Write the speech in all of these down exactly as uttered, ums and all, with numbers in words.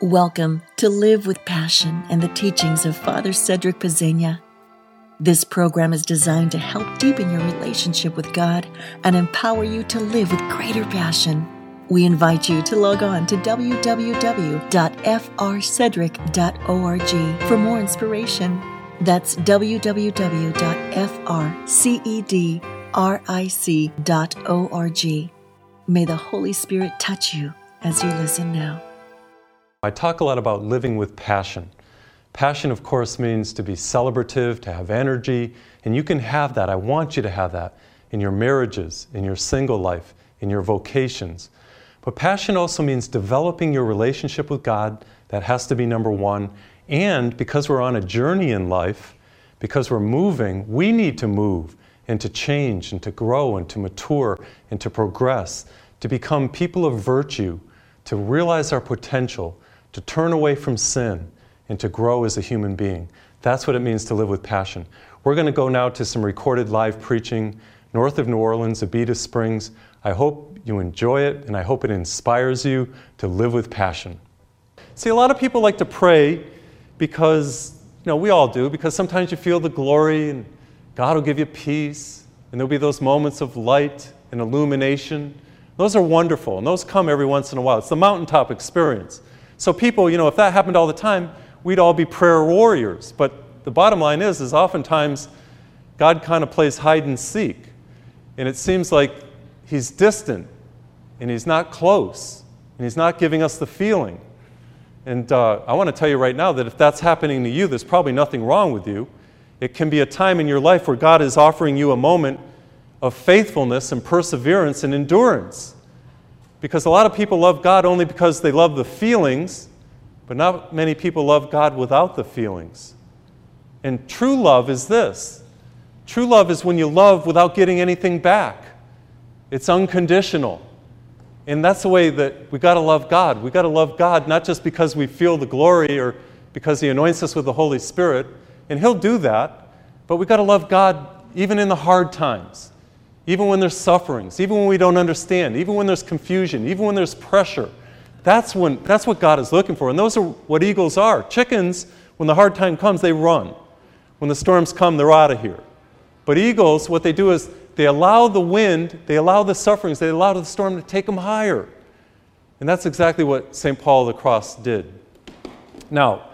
Welcome to Live with Passion and the teachings of Father Cedric Pezzegna. This program is designed to help deepen your relationship with God and empower you to live with greater passion. We invite you to log on to w w w dot f r cedric dot org for more inspiration. That's w w w dot f r cedric dot org. May the Holy Spirit touch you as you listen now. I talk a lot about living with passion. Passion, of course, means to be celebrative, to have energy, and you can have that. I want you to have that in your marriages, in your single life, in your vocations. But passion also means developing your relationship with God. That has to be number one. And because we're on a journey in life, because we're moving, we need to move and to change and to grow and to mature and to progress, to become people of virtue, to realize our potential, to turn away from sin, and to grow as a human being. That's what it means to live with passion. We're going to go now to some recorded live preaching north of New Orleans, Abita Springs. I hope you enjoy it, and I hope it inspires you to live with passion. See, a lot of people like to pray because, you know, we all do, because sometimes you feel the glory, and God will give you peace, and there'll be those moments of light and illumination. Those are wonderful, and those come every once in a while. It's the mountaintop experience. So people, you know, if that happened all the time, we'd all be prayer warriors. But the bottom line is, is oftentimes God kind of plays hide and seek. And it seems like He's distant, and He's not close, and He's not giving us the feeling. And uh, I want to tell you right now that if that's happening to you, there's probably nothing wrong with you. It can be a time in your life where God is offering you a moment of faithfulness and perseverance and endurance. Because a lot of people love God only because they love the feelings, but not many people love God without the feelings. And true love is this. True love is when you love without getting anything back. It's unconditional. And that's the way that we got to love God. We got to love God not just because we feel the glory or because He anoints us with the Holy Spirit, and He'll do that, but we got to love God even in the hard times. Even when there's sufferings, even when we don't understand, even when there's confusion, even when there's pressure. That's when that's what God is looking for. And those are what eagles are. Chickens, when the hard time comes, they run. When the storms come, they're out of here. But eagles, what they do is they allow the wind, they allow the sufferings, they allow the storm to take them higher. And that's exactly what Saint Paul of the Cross did. Now,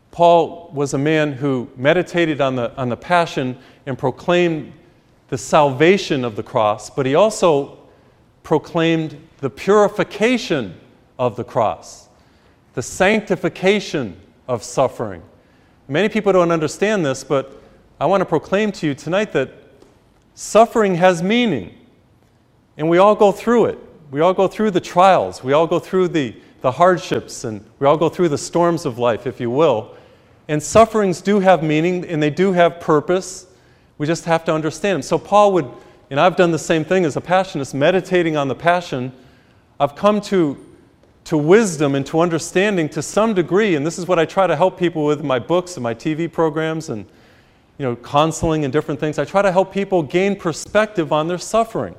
Paul was a man who meditated on the, on the passion and proclaimed the salvation of the cross, but he also proclaimed the purification of the cross, the sanctification of suffering. Many people don't understand this, but I want to proclaim to you tonight that suffering has meaning, and we all go through it. We all go through the trials. We all go through the, the hardships, and we all go through the storms of life, if you will. And sufferings do have meaning, and they do have purpose. We just have to understand them. So Paul would, and I've done the same thing as a passionist, meditating on the passion. I've come to, to wisdom and to understanding to some degree, and this is what I try to help people with in my books and my T V programs and, you know, counseling and different things. I try to help people gain perspective on their suffering.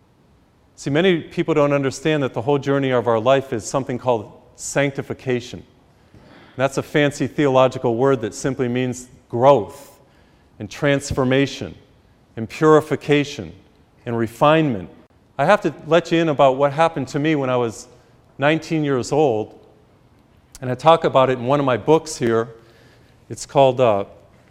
See, many people don't understand that the whole journey of our life is something called sanctification. And that's a fancy theological word that simply means growth and transformation, and purification, and refinement. I have to let you in about what happened to me when I was nineteen years old, and I talk about it in one of my books here. It's called uh,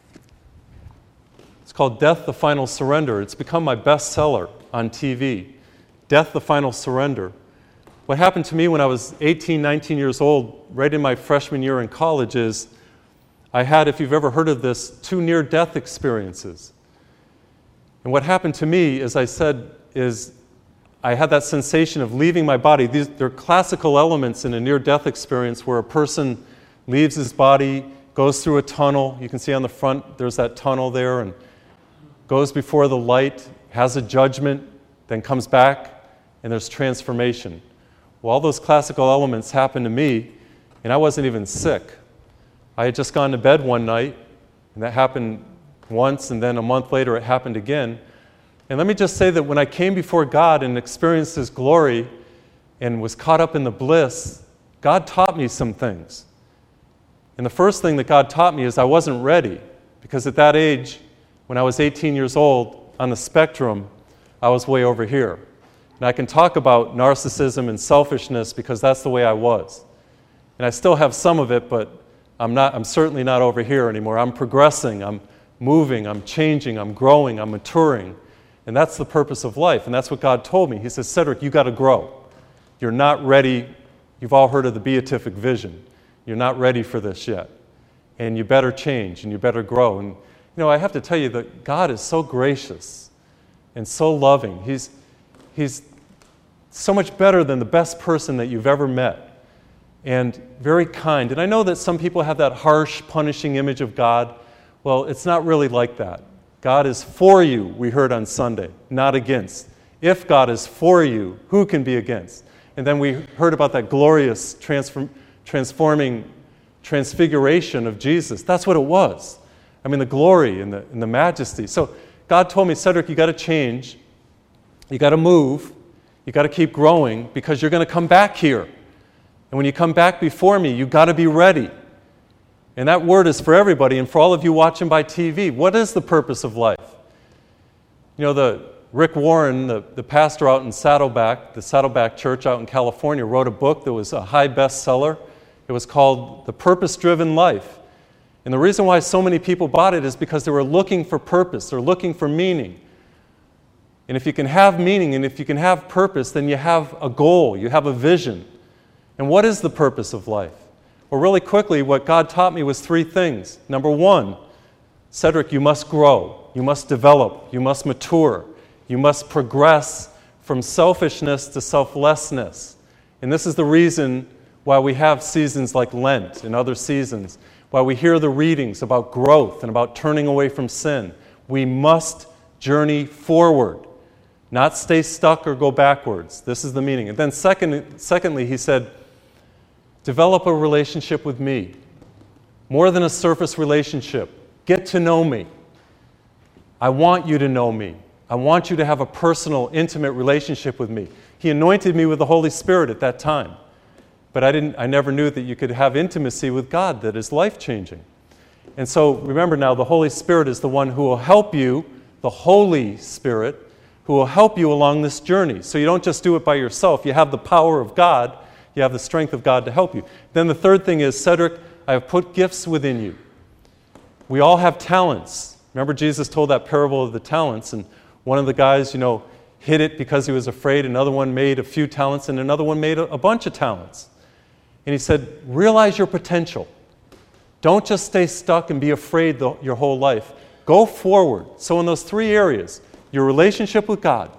it's called Death, the Final Surrender. It's become my bestseller on T V. Death, the Final Surrender. What happened to me when I was eighteen, nineteen years old, right in my freshman year in college, is I had, if you've ever heard of this, two near-death experiences. And what happened to me, as I said, is I had that sensation of leaving my body. These, they're classical elements in a near-death experience where a person leaves his body, goes through a tunnel. You can see on the front, there's that tunnel there, and goes before the light, has a judgment, then comes back, and there's transformation. Well, all those classical elements happened to me, and I wasn't even sick. I had just gone to bed one night, and that happened once, and then a month later it happened again. And let me just say that when I came before God and experienced His glory and was caught up in the bliss, God taught me some things. And the first thing that God taught me is I wasn't ready, because at that age, when I was eighteen years old, on the spectrum, I was way over here. And I can talk about narcissism and selfishness because that's the way I was. And I still have some of it, but I'm not. I'm certainly not over here anymore. I'm progressing, I'm moving, I'm changing, I'm growing, I'm maturing. And that's the purpose of life, and that's what God told me. He says, Cedric, you got to grow. You're not ready. You've all heard of the beatific vision. You're not ready for this yet. And you better change, and you better grow. And, you know, I have to tell you that God is so gracious and so loving. He's, he's so much better than the best person that you've ever met, and very kind. And I know that some people have that harsh, punishing image of God. Well, it's not really like that. God is for you, we heard on Sunday, not against. If God is for you, who can be against? And then we heard about that glorious transform, transforming transfiguration of Jesus. That's what it was. I mean, the glory and the, and the majesty. So God told me, Cedric, you got to change. You got to move. You got to keep growing, because you're going to come back here. And when you come back before me, you got to be ready. And that word is for everybody, and for all of you watching by T V. What is the purpose of life? You know, the Rick Warren, the, the pastor out in Saddleback, the Saddleback Church out in California, wrote a book that was a high bestseller. It was called The Purpose-Driven Life. And the reason why so many people bought it is because they were looking for purpose. They're looking for meaning. And if you can have meaning and if you can have purpose, then you have a goal, you have a vision. And what is the purpose of life? Well, really quickly, what God taught me was three things. Number one, Cedric, you must grow. You must develop. You must mature. You must progress from selfishness to selflessness. And this is the reason why we have seasons like Lent and other seasons, why we hear the readings about growth and about turning away from sin. We must journey forward, not stay stuck or go backwards. This is the meaning. And then second, secondly, he said, develop a relationship with me. More than a surface relationship. Get to know me. I want you to know me. I want you to have a personal, intimate relationship with me. He anointed me with the Holy Spirit at that time. But I didn't. I never knew that you could have intimacy with God that is life-changing. And so remember now, the Holy Spirit is the one who will help you, the Holy Spirit, who will help you along this journey. So you don't just do it by yourself. You have the power of God. You have the strength of God to help you. Then the third thing is, Cedric, I have put gifts within you. We all have talents. Remember Jesus told that parable of the talents, and one of the guys, you know, hid it because he was afraid. Another one made a few talents, and another one made a, a bunch of talents. And he said, realize your potential. Don't just stay stuck and be afraid the, your whole life. Go forward. So in those three areas, your relationship with God,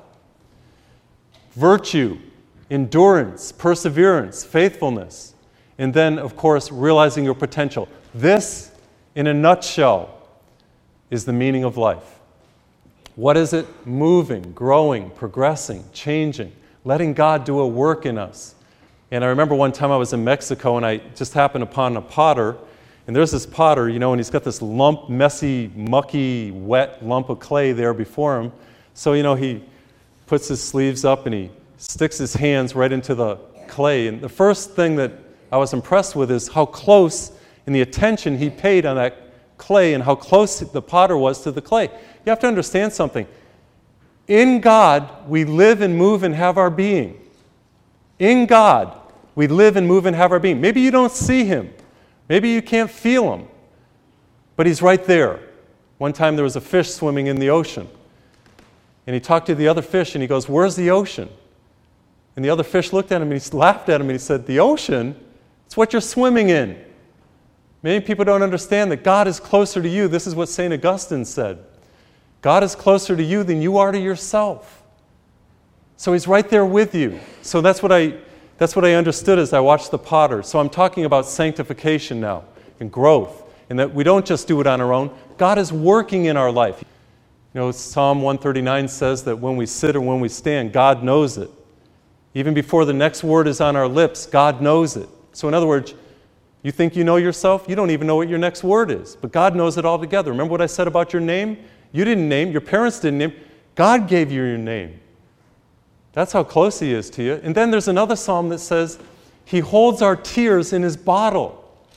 virtue, endurance, perseverance, faithfulness, and then, of course, realizing your potential. This, in a nutshell, is the meaning of life. What is it? Moving, growing, progressing, changing, letting God do a work in us. And I remember one time I was in Mexico and I just happened upon a potter, and there's this potter, you know, and he's got this lump, messy, mucky, wet lump of clay there before him. So, you know, he puts his sleeves up and he sticks his hands right into the clay. And the first thing that I was impressed with is how close and the attention he paid on that clay and how close the potter was to the clay. You have to understand something. In God, we live and move and have our being. In God, we live and move and have our being. Maybe you don't see him. Maybe you can't feel him. But he's right there. One time there was a fish swimming in the ocean. And he talked to the other fish and he goes, where's the ocean? And the other fish looked at him and he laughed at him and he said, the ocean? It's what you're swimming in. Many people don't understand that God is closer to you. This is what Saint Augustine said. God is closer to you than you are to yourself. So he's right there with you. So that's what I that's what I understood as I watched the potter. So I'm talking about sanctification now and growth, and that we don't just do it on our own. God is working in our life. You know, Psalm one thirty-nine says that when we sit or when we stand, God knows it. Even before the next word is on our lips, God knows it. So in other words, you think you know yourself? You don't even know what your next word is. But God knows it all together. Remember what I said about your name? You didn't name, your parents didn't name. God gave you your name. That's how close he is to you. And then there's another psalm that says, he holds our tears in his bottle.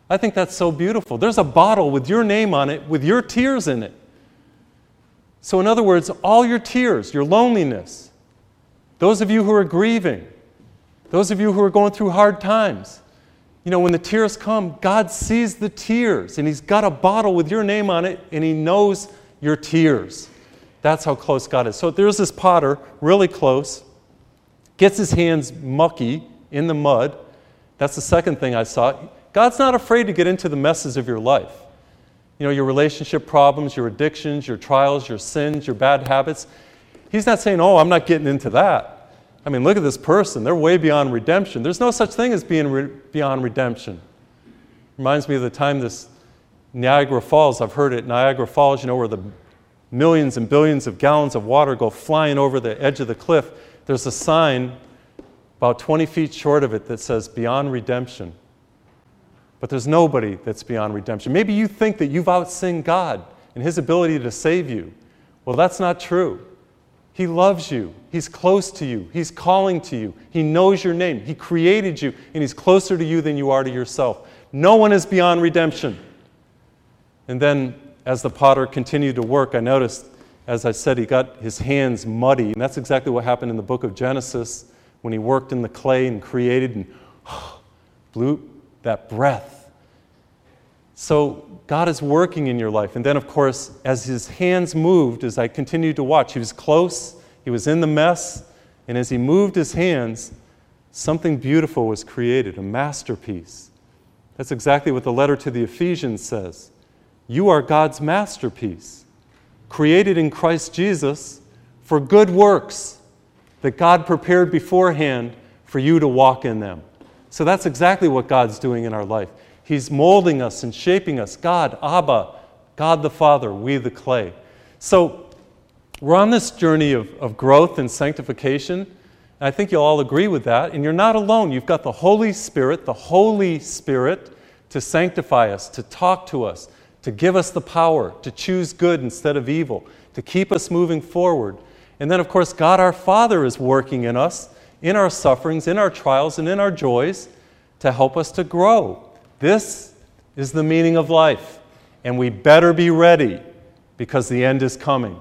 I think that's so beautiful. There's a bottle with your name on it, with your tears in it. So in other words, all your tears, your loneliness, those of you who are grieving, those of you who are going through hard times, you know, when the tears come, God sees the tears, and He's got a bottle with your name on it, and He knows your tears. That's how close God is. So there's this potter, really close, gets his hands mucky in the mud. That's the second thing I saw. God's not afraid to get into the messes of your life. You know, your relationship problems, your addictions, your trials, your sins, your bad habits. He's not saying, oh, I'm not getting into that. I mean, look at this person. They're way beyond redemption. There's no such thing as being re- beyond redemption. Reminds me of the time this Niagara Falls, I've heard it, Niagara Falls, you know, where the millions and billions of gallons of water go flying over the edge of the cliff. There's a sign about twenty feet short of it that says, beyond redemption. But there's nobody that's beyond redemption. Maybe you think that you've outsinned God and His ability to save you. Well, that's not true. He loves you. He's close to you. He's calling to you. He knows your name. He created you, and He's closer to you than you are to yourself. No one is beyond redemption. And then, as the potter continued to work, I noticed, as I said, he got his hands muddy. And that's exactly what happened in the book of Genesis when he worked in the clay and created and blew that breath. So God is working in your life. And then, of course, as his hands moved, as I continued to watch, he was close, he was in the mess, and as he moved his hands, something beautiful was created, a masterpiece. That's exactly what the letter to the Ephesians says. You are God's masterpiece, created in Christ Jesus for good works that God prepared beforehand for you to walk in them. So that's exactly what God's doing in our life. He's molding us and shaping us. God, Abba, God the Father, we the clay. So we're on this journey of, of growth and sanctification. And I think you'll all agree with that. And you're not alone. You've got the Holy Spirit, the Holy Spirit, to sanctify us, to talk to us, to give us the power to choose good instead of evil, to keep us moving forward. And then, of course, God our Father is working in us, in our sufferings, in our trials, and in our joys, to help us to grow. This is the meaning of life, and we better be ready because the end is coming.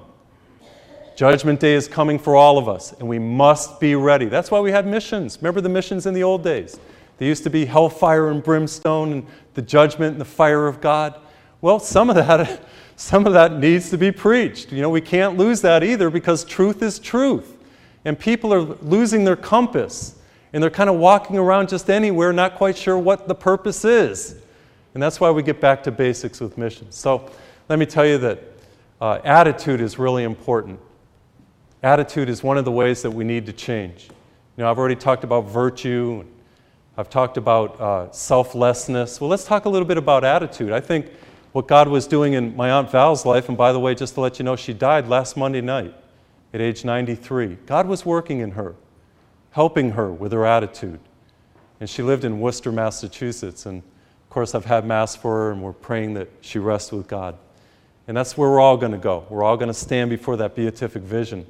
Judgment Day is coming for all of us, and we must be ready. That's why we had missions. Remember the missions in the old days? There used to be hellfire and brimstone and the judgment and the fire of God. Well, some of that, some of that needs to be preached. You know, we can't lose that either because truth is truth. And people are losing their compass. And they're kind of walking around just anywhere, not quite sure what the purpose is. And that's why we get back to basics with missions. So let me tell you that uh, attitude is really important. Attitude is one of the ways that we need to change. You know, I've already talked about virtue. I've talked about uh, selflessness. Well, let's talk a little bit about attitude. I think what God was doing in my Aunt Val's life, and by the way, just to let you know, she died last Monday night at age ninety-three. God was working in her, helping her with her attitude. And she lived in Worcester, Massachusetts. And of course, I've had Mass for her, and we're praying that she rests with God. And that's where we're all going to go. We're all going to stand before that beatific vision.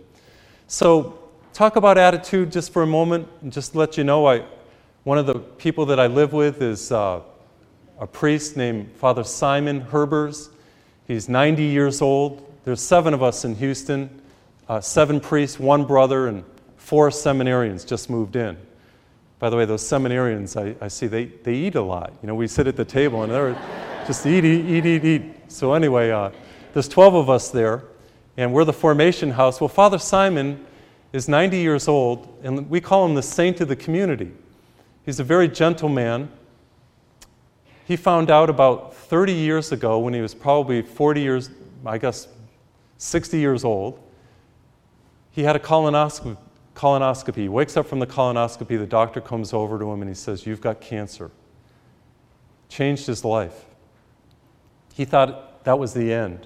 So, talk about attitude just for a moment, and just to let you know, I, one of the people that I live with is uh, a priest named Father Simon Herbers. He's ninety years old. There's seven of us in Houston, uh, seven priests, one brother, and four seminarians just moved in. By the way, those seminarians, I, I see, they, they eat a lot. You know, we sit at the table and they're just eat, eat, eat, eat, eat. So anyway, uh, there's twelve of us there, and we're the formation house. Well, Father Simon is ninety years old, and we call him the saint of the community. He's a very gentle man. He found out about thirty years ago, when he was probably forty years, I guess sixty years old, he had a colonoscopy. colonoscopy. He wakes up from the colonoscopy, the doctor comes over to him and he says, "You've got cancer." Changed his life. He thought that was the end.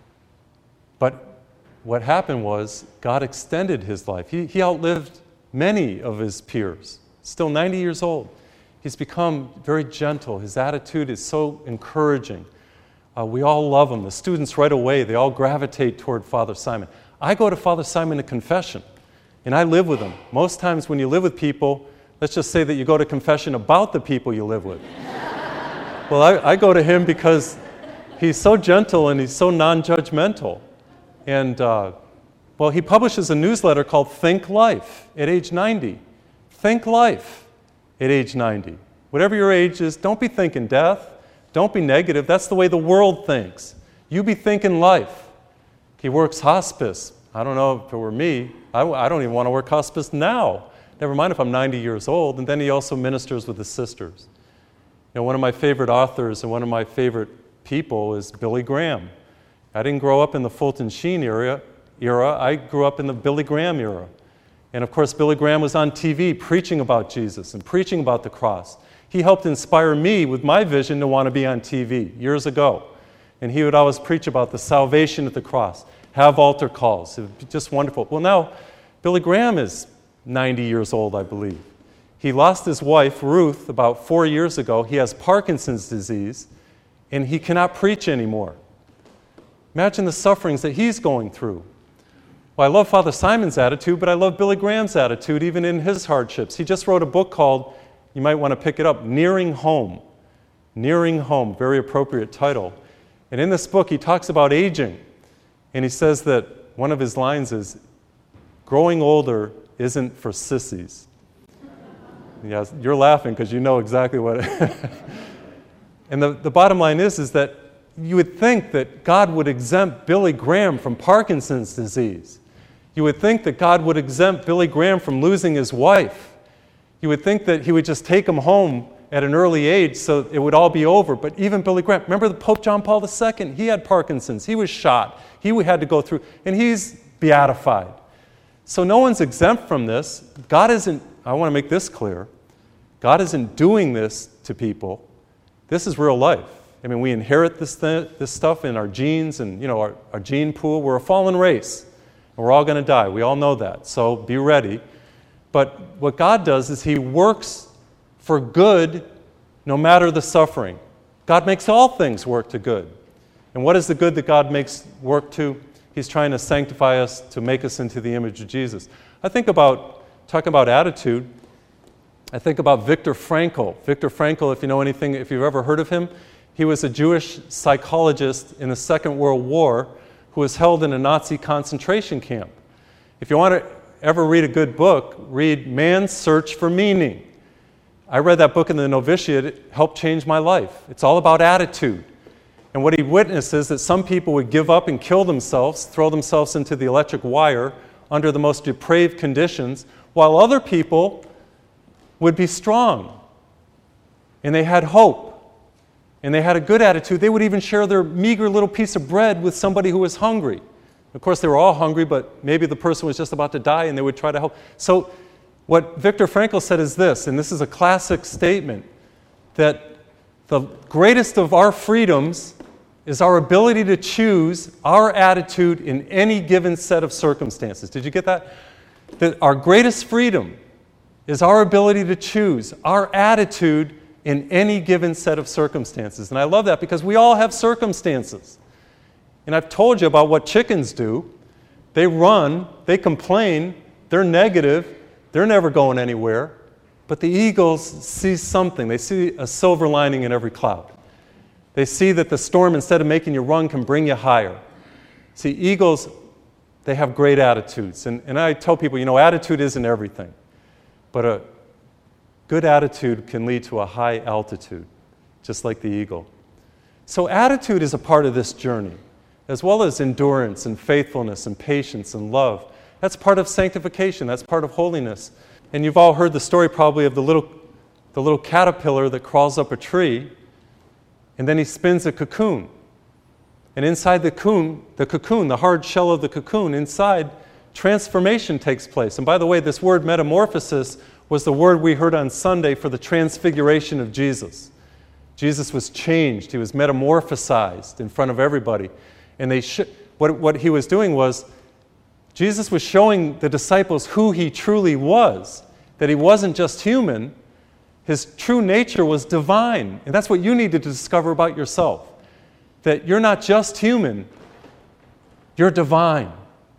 But what happened was God extended his life. He, he outlived many of his peers. Still ninety years old. He's become very gentle. His attitude is so encouraging. Uh, we all love him. The students right away, they all gravitate toward Father Simon. I go to Father Simon to confession, and I live with him. Most times when you live with people, let's just say that you go to confession about the people you live with. Well, I, I go to him because he's so gentle and he's so non-judgmental. And, uh, well, he publishes a newsletter called Think Life at age ninety. Think Life at age ninety. Whatever your age is, don't be thinking death. Don't be negative. That's the way the world thinks. You be thinking life. He works hospice. I don't know if it were me. I, I don't even want to work hospice now. Never mind if I'm ninety years old. And then he also ministers with his sisters. You know, one of my favorite authors and one of my favorite people is Billy Graham. I didn't grow up in the Fulton Sheen era. era. I grew up in the Billy Graham era. And of course, Billy Graham was on T V preaching about Jesus and preaching about the cross. He helped inspire me with my vision to want to be on T V years ago. And he would always preach about the salvation at the cross, have altar calls. It would be just wonderful. Well, now, Billy Graham is ninety years old, I believe. He lost his wife, Ruth, about four years ago. He has Parkinson's disease, and he cannot preach anymore. Imagine the sufferings that he's going through. Well, I love Father Simon's attitude, but I love Billy Graham's attitude, even in his hardships. He just wrote a book called, you might want to pick it up, Nearing Home. Nearing Home, very appropriate title. And in this book, he talks about aging. And he says that one of his lines is, growing older isn't for sissies. Yes, you're laughing because you know exactly what it And the, the bottom line is, is that you would think that God would exempt Billy Graham from Parkinson's disease. You would think that God would exempt Billy Graham from losing his wife. You would think that he would just take him home at an early age so it would all be over. But even Billy Graham, remember the Pope John Paul the Second? He had Parkinson's. He was shot. He had to go through, and he's beatified. So no one's exempt from this. God isn't, I want to make this clear, God isn't doing this to people. This is real life. I mean, we inherit this th- this stuff in our genes and, you know, our, our gene pool. We're a fallen race, and we're all going to die. We all know that, so be ready. But what God does is He works for good no matter the suffering. God makes all things work to good. And what is the good that God makes work to? He's trying to sanctify us to make us into the image of Jesus. I think about, talking about attitude, I think about Viktor Frankl. Viktor Frankl, if you know anything, if you've ever heard of him, he was a Jewish psychologist in the Second World War who was held in a Nazi concentration camp. If you want to ever read a good book, read Man's Search for Meaning. I read that book in the novitiate. It helped change my life. It's all about attitude. And what he witnessed is that some people would give up and kill themselves, throw themselves into the electric wire under the most depraved conditions, while other people would be strong. And they had hope. And they had a good attitude. They would even share their meager little piece of bread with somebody who was hungry. Of course, they were all hungry, but maybe the person was just about to die and they would try to help. So what Viktor Frankl said is this, and this is a classic statement, that the greatest of our freedoms is our ability to choose our attitude in any given set of circumstances. Did you get that? That our greatest freedom is our ability to choose our attitude in any given set of circumstances. And I love that because we all have circumstances. And I've told you about what chickens do. They run, they complain, they're negative, they're never going anywhere. But the eagles see something. They see a silver lining in every cloud. They see that the storm, instead of making you run, can bring you higher. See, eagles, they have great attitudes. And, and I tell people, you know, attitude isn't everything. But a good attitude can lead to a high altitude, just like the eagle. So attitude is a part of this journey, as well as endurance and faithfulness and patience and love. That's part of sanctification. That's part of holiness. And you've all heard the story probably of the little, the little caterpillar that crawls up a tree, and then he spins a cocoon. And inside the cocoon, the cocoon, the hard shell of the cocoon, inside, transformation takes place. And by the way, this word metamorphosis was the word we heard on Sunday for the transfiguration of Jesus. Jesus was changed. He was metamorphosized in front of everybody. And they sh- what, what he was doing was, Jesus was showing the disciples who he truly was, that he wasn't just human. His true nature was divine. And that's what you need to discover about yourself, that you're not just human, you're divine.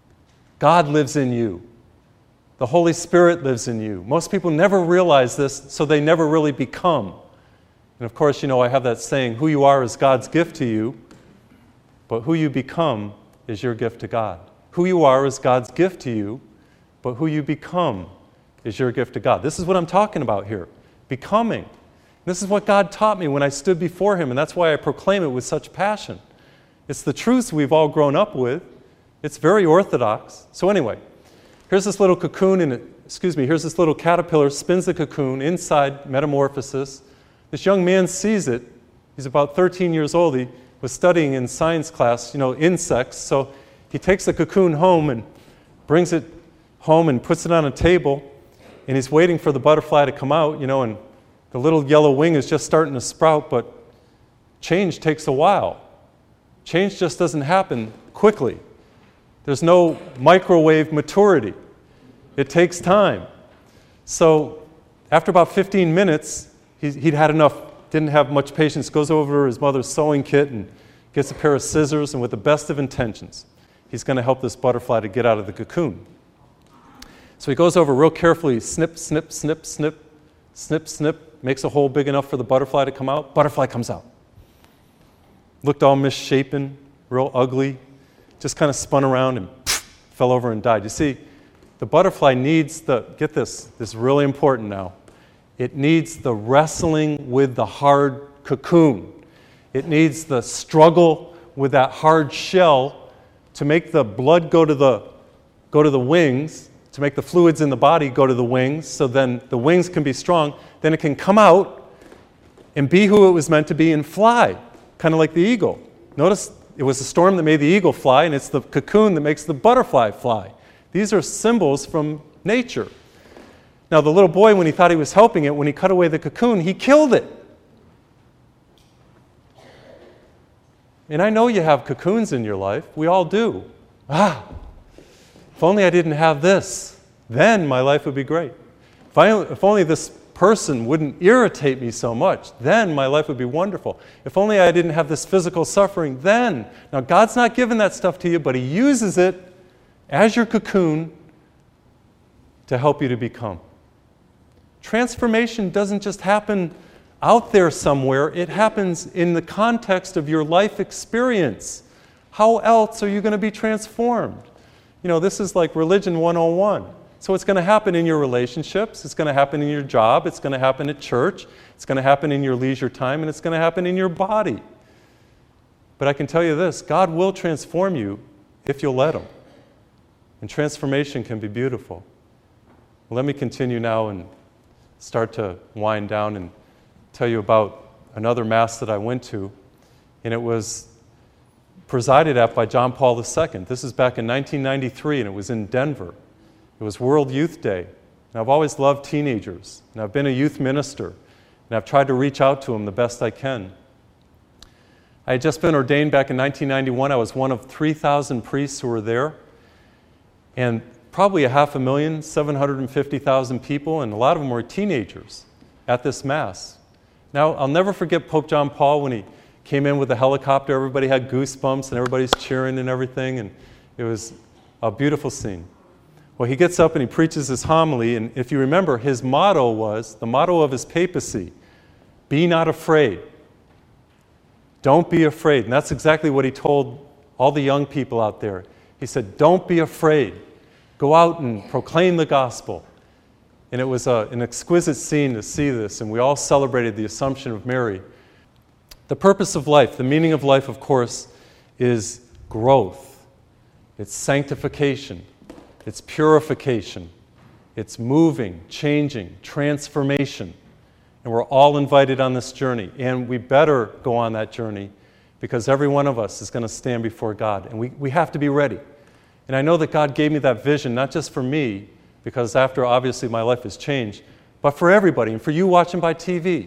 God lives in you. The Holy Spirit lives in you. Most people never realize this, so they never really become. And of course, you know, I have that saying, who you are is God's gift to you, but who you become is your gift to God. Who you are is God's gift to you, but who you become is your gift to God. This is what I'm talking about here, becoming. This is what God taught me when I stood before Him, and that's why I proclaim it with such passion. It's the truths we've all grown up with. It's very orthodox. So anyway, here's this little cocoon, and excuse me, here's this little caterpillar, spins the cocoon inside metamorphosis. This young man sees it. He's about thirteen years old. He was studying in science class, you know, insects. So he takes the cocoon home and brings it home and puts it on a table, and he's waiting for the butterfly to come out, you know, and the little yellow wing is just starting to sprout, but change takes a while. Change just doesn't happen quickly. There's no microwave maturity. It takes time. So after about fifteen minutes, he'd had enough, didn't have much patience, goes over to his mother's sewing kit and gets a pair of scissors, and with the best of intentions, he's going to help this butterfly to get out of the cocoon. So he goes over real carefully, snip, snip, snip, snip, snip, snip, makes a hole big enough for the butterfly to come out. Butterfly comes out. Looked all misshapen, real ugly, just kind of spun around and poof, fell over and died. You see, the butterfly needs the, get this, this is really important now, it needs the wrestling with the hard cocoon. It needs the struggle with that hard shell to make the blood go to the, go to the wings, to make the fluids in the body go to the wings, so then the wings can be strong, then it can come out and be who it was meant to be and fly, kind of like the eagle. Notice it was the storm that made the eagle fly, and it's the cocoon that makes the butterfly fly. These are symbols from nature. Now, the little boy, when he thought he was helping it, when he cut away the cocoon, he killed it. And I know you have cocoons in your life. We all do. Ah, if only I didn't have this, then my life would be great. If, I, if only this person wouldn't irritate me so much, then my life would be wonderful. If only I didn't have this physical suffering, then. Now, God's not giving that stuff to you, but He uses it as your cocoon to help you to become. Transformation doesn't just happen out there somewhere. It happens in the context of your life experience. How else are you going to be transformed? You know, this is like religion one oh one. So it's going to happen in your relationships, it's going to happen in your job, it's going to happen at church, it's going to happen in your leisure time, and it's going to happen in your body. But I can tell you this, God will transform you if you'll let Him. And transformation can be beautiful. Well, let me continue now and start to wind down and tell you about another Mass that I went to. And it was presided at by John Paul the Second. This is back in nineteen ninety-three, and it was in Denver. It was World Youth Day. And I've always loved teenagers, and I've been a youth minister, and I've tried to reach out to them the best I can. I had just been ordained back in nineteen ninety-one. I was one of three thousand priests who were there, and probably a half a million, seven hundred fifty thousand people, and a lot of them were teenagers at this Mass. Now, I'll never forget Pope John Paul when he came in with a helicopter. Everybody had goosebumps, and everybody's cheering and everything, and it was a beautiful scene. Well, he gets up and he preaches his homily, and if you remember, his motto was, the motto of his papacy, be not afraid. Don't be afraid. And that's exactly what he told all the young people out there. He said, don't be afraid. Go out and proclaim the gospel. And it was a, an exquisite scene to see this, and we all celebrated the Assumption of Mary. The purpose of life, the meaning of life, of course, is growth. It's sanctification. It's purification. It's moving, changing, transformation. And we're all invited on this journey. And we better go on that journey because every one of us is going to stand before God. And we, we have to be ready. And I know that God gave me that vision, not just for me, because after obviously my life has changed, but for everybody and for you watching by T V.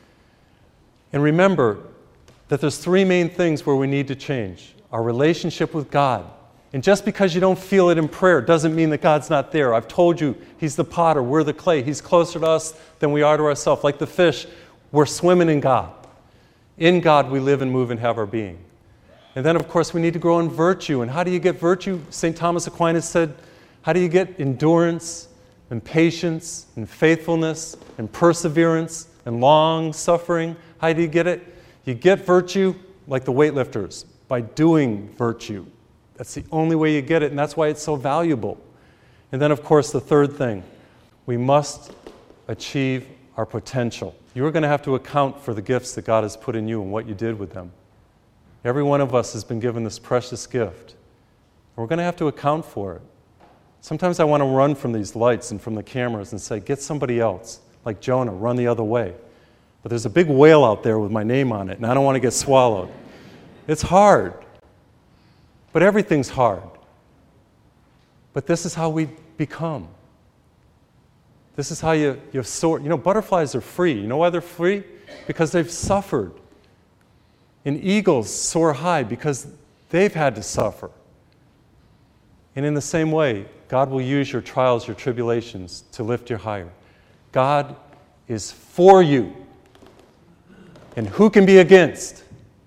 And remember that there's three main things where we need to change. Our relationship with God. And just because you don't feel it in prayer doesn't mean that God's not there. I've told you, He's the potter, we're the clay. He's closer to us than we are to ourselves. Like the fish, we're swimming in God. In God we live and move and have our being. And then, of course, we need to grow in virtue. And how do you get virtue? Saint Thomas Aquinas said, how do you get endurance and patience and faithfulness and perseverance and long suffering? How How do you get it? You get virtue like the weightlifters, by doing virtue. That's the only way you get it, and that's why it's so valuable. And then, of course, the third thing, we must achieve our potential. You're going to have to account for the gifts that God has put in you and what you did with them. Every one of us has been given this precious gift. And we're going to have to account for it. Sometimes I want to run from these lights and from the cameras and say, get somebody else, like Jonah, run the other way. But there's a big whale out there with my name on it, and I don't want to get swallowed. It's hard. But everything's hard. But this is how we become. This is how you, you soar. You know, butterflies are free. You know why they're free? Because they've suffered. And eagles soar high because they've had to suffer. And in the same way, God will use your trials, your tribulations to lift you higher. God is for you. And who can be against?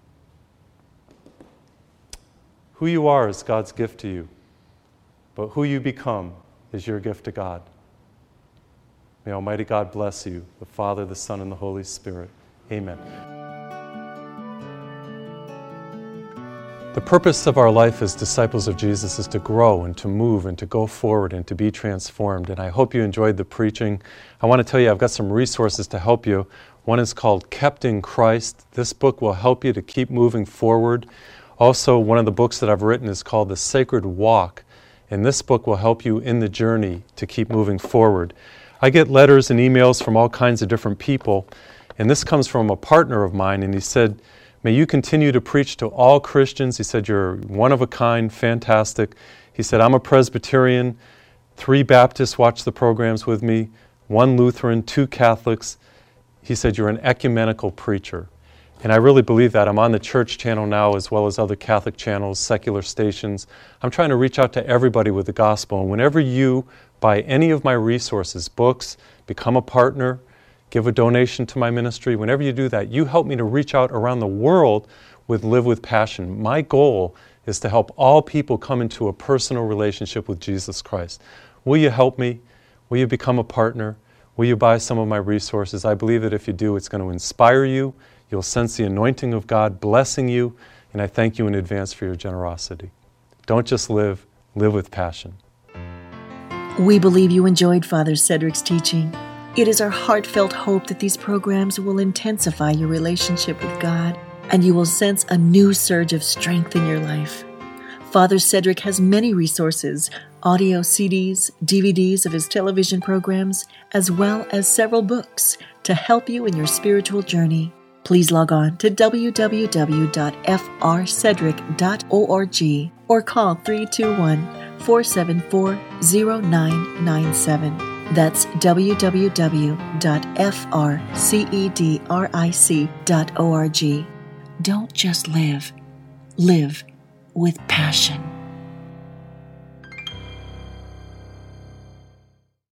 Who you are is God's gift to you. But who you become is your gift to God. May Almighty God bless you, the Father, the Son, and the Holy Spirit. Amen. The purpose of our life as disciples of Jesus is to grow and to move and to go forward and to be transformed. And I hope you enjoyed the preaching. I want to tell you I've got some resources to help you. One is called Kept in Christ. This book will help you to keep moving forward. Also, one of the books that I've written is called The Sacred Walk. And this book will help you in the journey to keep moving forward. I get letters and emails from all kinds of different people. And this comes from a partner of mine. And he said, may you continue to preach to all Christians. He said, you're one of a kind, fantastic. He said, I'm a Presbyterian. Three Baptists watch the programs with me. One Lutheran, two Catholics. He said, you're an ecumenical preacher. And I really believe that. I'm on the church channel now as well as other Catholic channels, secular stations. I'm trying to reach out to everybody with the gospel. And whenever you buy any of my resources, books, become a partner, give a donation to my ministry, whenever you do that, you help me to reach out around the world with Live with Passion. My goal is to help all people come into a personal relationship with Jesus Christ. Will you help me? Will you become a partner? Will you buy some of my resources? I believe that if you do, it's going to inspire you. You'll sense the anointing of God blessing you, and I thank you in advance for your generosity. Don't just live, live with passion. We believe you enjoyed Father Cedric's teaching. It is our heartfelt hope that these programs will intensify your relationship with God, and you will sense a new surge of strength in your life. Father Cedric has many resources, audio C Ds, D V Ds of his television programs, as well as several books to help you in your spiritual journey. Please log on to w w w dot f r cedric dot org or call three two one, four seven four, zero nine nine seven. That's w w w dot f r cedric dot org. Don't just live. Live with passion.